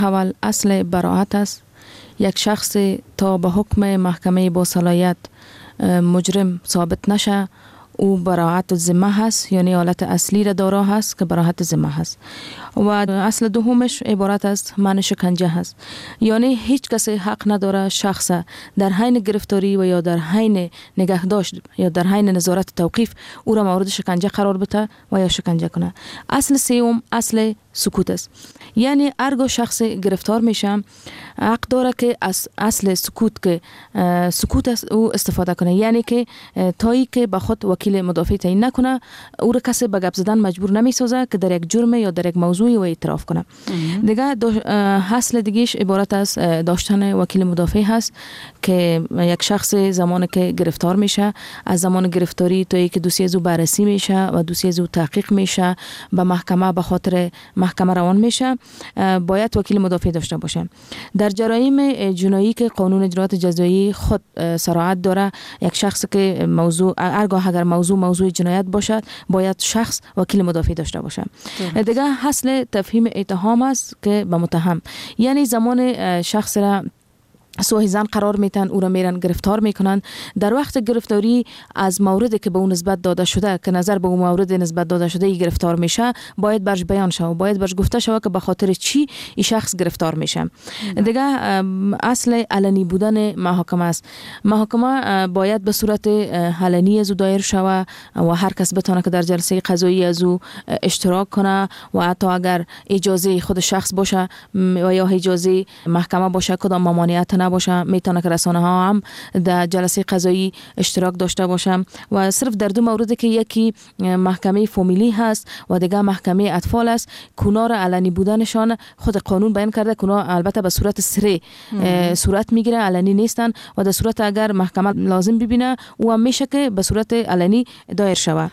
اول اصل براءت است. یک شخص تا به حکم محکمه با صلاحیت مجرم ثابت نشه، او براءت ذمه هست، یعنی حالت اصلی را دارا هست که براءت ذمه هست. و اصل دومش عبارت از منع شکنجه هست، یعنی هیچ کسی حق نداره شخص در حین گرفتاری و یا در حین نگهداشت یا در حین نظارت توقیف او را مورد شکنجه قرار بده و یا شکنجه کنه. اصل سوم اصل سکوت است، یعنی هرگاه شخص گرفتار میشه حق داره که از اصل سکوت که سکوت است او استفاده کنه، یعنی که تایی که به خود وکیل مدافع تعیین نکنه او را کسی به گپ زدن مجبور نمیسازه که در یک جرم یا در یک موضوعی و اعتراف کنه. دیگه اصل دیگهش عبارت از داشتن وکیل مدافع هست که یک شخص زمانی که گرفتار میشه از زمان گرفتاری تا اینکه دوسیه زو بررسی میشه و دوسیه زو تحقیق میشه به محکمه به خاطر محکمه روان میشه باید وکیل مدافع داشته باشه. در جرایم جنایی که قانون اجرات جزایی خود صراحت داره، یک شخص که موضوع اگر موضوع جنایت باشد باید شخص وکیل مدافع داشته باشه. دیگه اصل تفهیم اتهام است که به متهم، یعنی زمان شخص را سوء ظن قرار میتن او را میرن گرفتار میکنن، در وقت گرفتاری از موردی که به اون نسبت داده شده که نظر به اون مورد نسبت داده شده ای گرفتار میشه باید برش بیان شود، باید برش گفته شود که به خاطر چی این شخص گرفتار میشه. دیگه اصل علنی بودن محاکمه است. محاکمه باید به صورت علنی از او دایر شود و هر کس بتونه که در جلسه قضایی از او اشتراک کنه و حتی اگر اجازه خود شخص باشه و یا اجازه محکمه باشه کدام ممانعت نباشه میتونه که رسانه ها هم در جلسه قضایی اشتراک داشته باشه. و صرف در دو موردی که یکی محکمه فامیلی هست و دیگه محکمه اطفال است، کنار علنی بودنشان خود قانون بیان کرده کنار البته به صورت سری صورت میگیره، علنی نیستن و در صورت اگر محکمه لازم ببینه او هم میشه که به صورت علنی دایر شوه.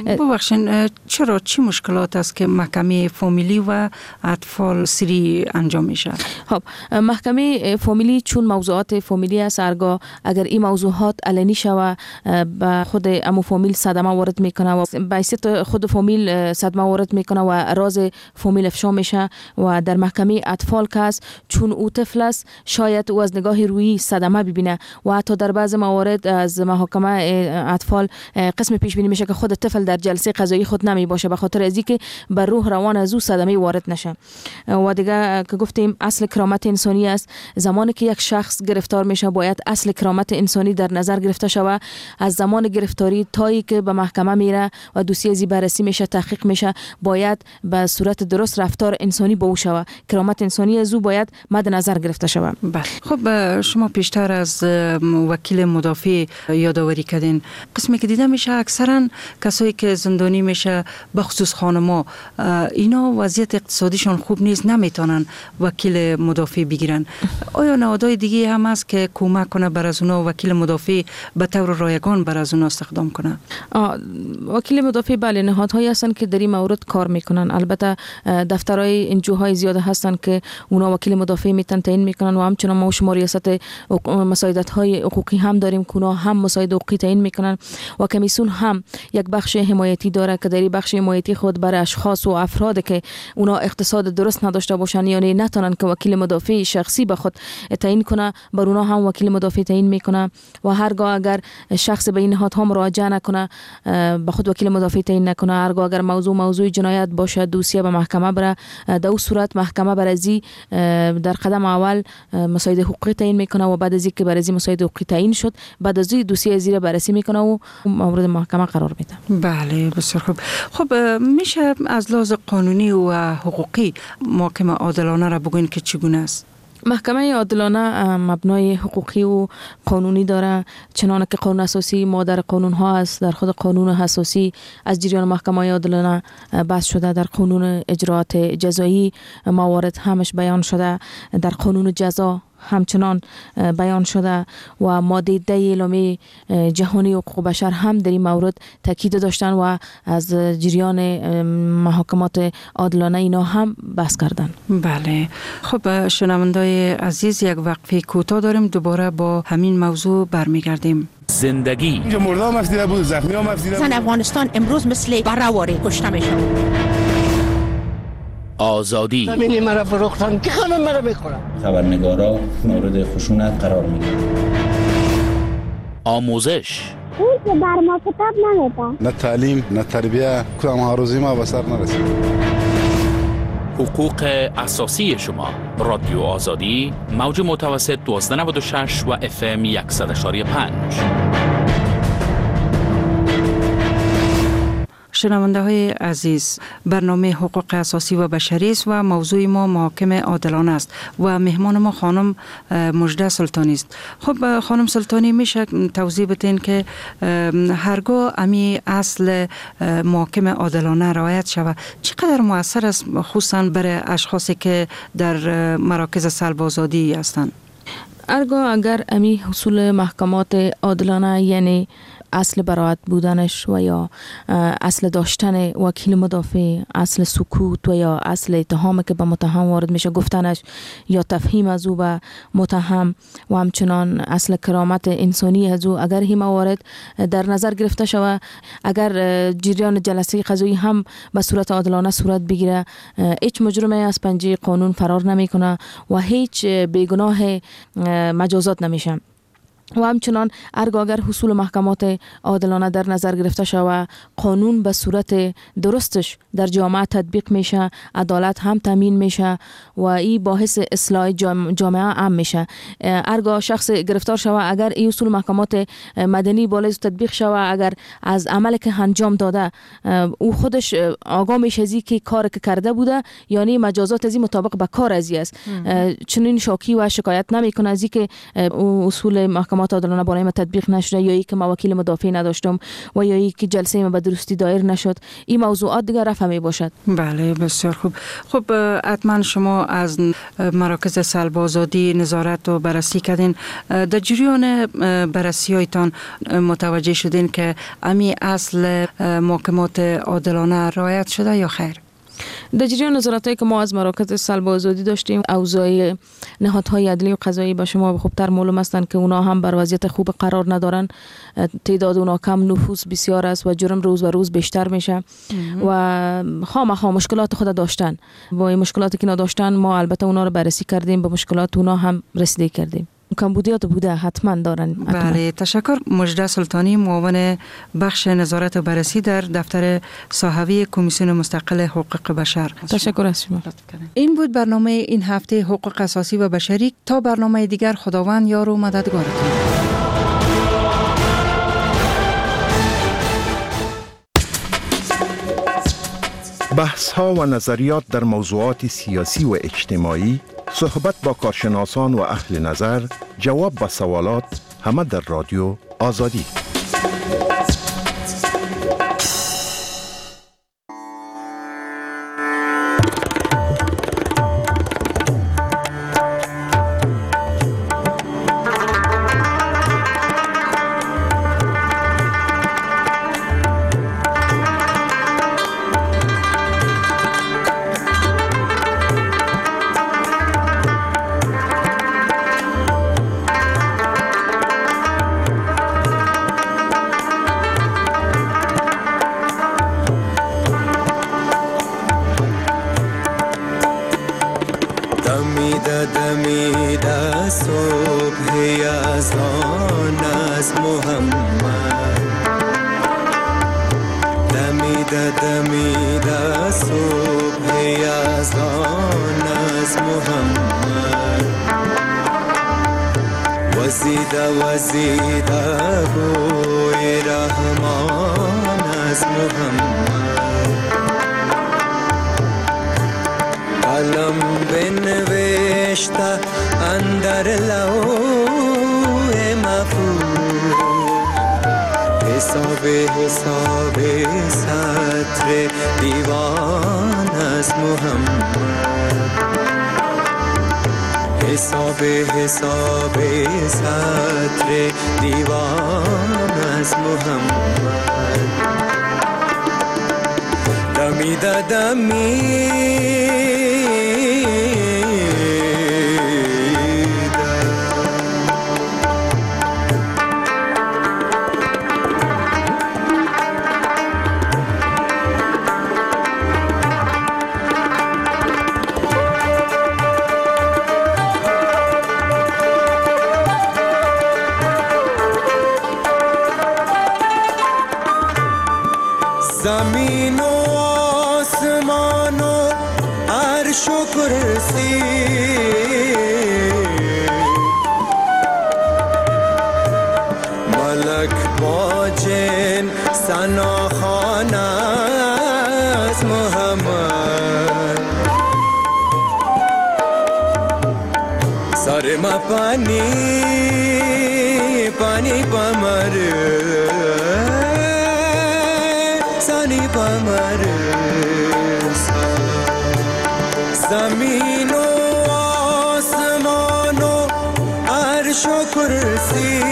ببخشین چرا چی مشکلات است که محکمه فامیلی و اطفال سری انجام میشه؟ خب محکمه فامیلی چون موضوعات فامیلی است، اگر این موضوعات علنی شوه به خود امو فامیل صدمه وارد میکنه و به حیثیت خود فامیل صدمه وارد میکنه و راز فامیل افشا میشه. و در محکمه اطفال که است چون او طفل است شاید او از نگاه رویی صدمه ببینه و حتی در بعض موارد از محاکمه اطفال قسم پیش بینی میشه که خود طفل در جلسه قضایی خود نمی باشه به خاطر از اینکه بر روح روان از او صدمه وارد نشه. و دیگه که گفتیم اصل کرامت انسانی است. زمانی که یک شخص گرفتار میشه باید اصل کرامت انسانی در نظر گرفته شوه از زمان گرفتاری تایی که به محکمه میره و دوسیه زی بررسی میشه تحقیق میشه باید به صورت درست رفتار انسانی با او شوه، کرامت انسانی از او باید مد نظر گرفته شوه. بله. خب شما پیشتر از وکیل مدافع یادآوری کردین، قسمی که دیده میشه اکثرا کسایی که زندانی میشه به خصوص خانما اینا وضعیت اقتصادیشون خوب نیست نمیتونن وکیل مدافع بگیرن. آیا نهادهای دیگه هم هست که کمک کنه بر از اونا وکیل مدافع به طور رایگان بر از اونا استخدام کنه؟ وکیل مدافع بله نهادهایی هستن که در این مورد کار میکنن. البته دفترهای انجوهای زیاده هستن که اونا وکیل مدافع میتن تعیین میکنن و همچنان ما شما ریاست مساعدت های حقوقی هم داریم که اونا هم مساعد حقوقی تعیین میکنن و کمیسیون هم یک بخش حمایتی داره که در این بخش حمایتی خود برای اشخاص و افراد که اونا اقتصاد درست نداشته باشن یعنی نتونن که وکیل مدافع شخصی به خود تعیین کنه بر اونا هم وکیل مدافع تعیین میکنه. و هرگاه اگر شخص به این نهادها مراجعه نکنه به خود وکیل مدافع تعیین نکنه، هرگاه اگر موضوع جنایت باشه دوسیه به محکمه بره، در اون صورت محکمه برازی در قدم اول مساعد حقوقی تعیین میکنه و بعد از اینکه برازی مساعد حقوقی تعیین شد بعد از این دوسیه زیر بررسی میکنه و مورد محکمه قرار میده. بله بسیار خوب. خب میشه از لحاظ قانونی و حقوقی محاکمه عادلانه را بگوین که چگونه است؟ محکمه عادلانه مبنای حقوقی و قانونی داره، چنانه که قانون اساسی مادر قانون ها است. در خود قانون اساسی از جریان محکمه عادلانه بحث شده، در قانون اجرات جزایی موارد همش بیان شده، در قانون جزا همچنان بیان شده و ماده 10 اعلامیه جهانی حقوق بشر هم در این مورد تاکید داشتن و از جریان محاکمات عادلانه اینا هم بحث کردن. بله. خب شنوندای عزیز یک وقفه کوتاه داریم، دوباره با همین موضوع برمیگردیم. زندگی مردم مفدیده بود، زخمی ها مفدیده بود. زن افغانستان امروز مثل بره‌واره کشته میشن. آزادی. زمینی مرا فروختن که خانم مرا میخورن. خبرنگارا مورد خشونت قرار میگیرن. آموزش. اون که بر ما کتاب نمیده. نه تعلیم نه تربیه، کدام هاروزی ما به سر نرسید. حقوق اساسی شما. رادیو آزادی، موج متوسط 1296 و FM 100.5. شنونده های عزیز، برنامه حقوق اساسی و بشری است و موضوع ما محاکمه عادلانه است و مهمان ما خانم مژده سلطانی است. خب خانم سلطانی، میشه توضیح بدین که هرگاه امی اصل محاکمه عادلانه رعایت شود چقدر مؤثر است، خصوصا برای اشخاصی که در مراکز سلب آزادی هستند؟ هرگاه اگر امی حصول محکمات عادلانه، یعنی اصل براءت بودنش و یا اصل داشتن وکیل مدافع، اصل سکوت و یا اصل اتهامی که به متهم وارد میشه گفتنش یا تفهیم از او به متهم و همچنان اصل کرامت انسانی از او، اگر این موارد در نظر گرفته شود، اگر جریان جلسه قضایی هم به صورت عادلانه صورت بگیره، هیچ مجرمی از پنجه قانون فرار نمیکنه و هیچ بیگناه مجازات نمیشه. و همچنان هرگاه اگر حصول محکمات عادلانه در نظر گرفته شود، قانون به صورت درستش در جامعه تطبیق میشه، عدالت هم تامین میشه و این باعث اصلاح جامعه هم میشه. هرگاه شخص گرفتار شود، اگر این اصول محکمات مدنی بالای تطبیق شود، اگر از عملی که انجام داده او خودش آگاه میشه از که کاری که کرده بوده، یعنی مجازات از این مطابق به کار ازی است، چنین شاکی و شکایت نمیکنه از که اصول محکمات عادلانه برای من تطبیق نشده، یا ای که ما وکیل مدافع نداشتم و یا ای که جلسه ما به درستی دایر نشد. این موضوعات دیگر رفع می باشد. بله، بسیار خوب. خب حتما شما از مراکز سلب آزادی نظارت و بررسی کردین، در جریان بررسی هایتان متوجه شدین که امی اصل محکمات عادلانه رعایت شده یا خیر؟ در جریان نظارتایی که ما از مراکز سلب آزادی داشتیم، اوضاع نهادهای عدلی و قضایی به شما خوبتر معلوم هستند که اونا هم بر وضعیت خوب قرار ندارن. تعداد اونا کم، نفوس بسیار است و جرم روز به روز بیشتر میشه و خامخا مشکلات خود داشتن. با این مشکلاتی که نداشتن ما البته اونا رو بررسی کردیم، به مشکلات اونا هم رسیدگی کردیم. کمبودیات بوده حتما دارن. بله، تشکر. مژده سلطانی، معاون بخش نظارت و بررسی در دفتر صحوی کمیسیون مستقل حقوق بشر. تشکر از شما. این بود برنامه این هفته حقوق اساسی و بشری. تا برنامه دیگر، خداوند یار و مددگارتون. بحث ها و نظریات در موضوعات سیاسی و اجتماعی، صحبت با کارشناسان و اهل نظر، جواب به سوالات، همه در رادیو آزادی. دمیده صبح یزدان از محمد، دمیده صبح یزدان از محمد، وزیده بوی رحمان از محمد، قلم بنوشته اندر لوح محفوظ، حساب سطر دیوان از محمد، حساب سطر دیوان از محمد، دمی سر ما پانی پانی پمر سانی پمر زمین و آسمان و عرش و کرسی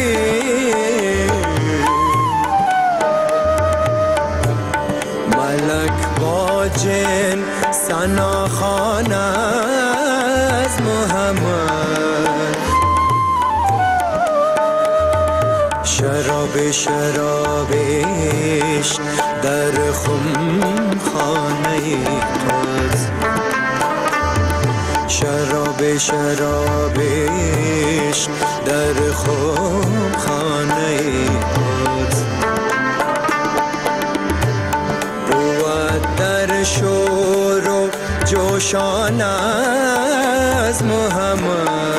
ملک با جن ثنا خوان از محمد شراب شرابش در خم خانه توست شراب شرابش در خم خانه توست بود در شور و جوشان از محمد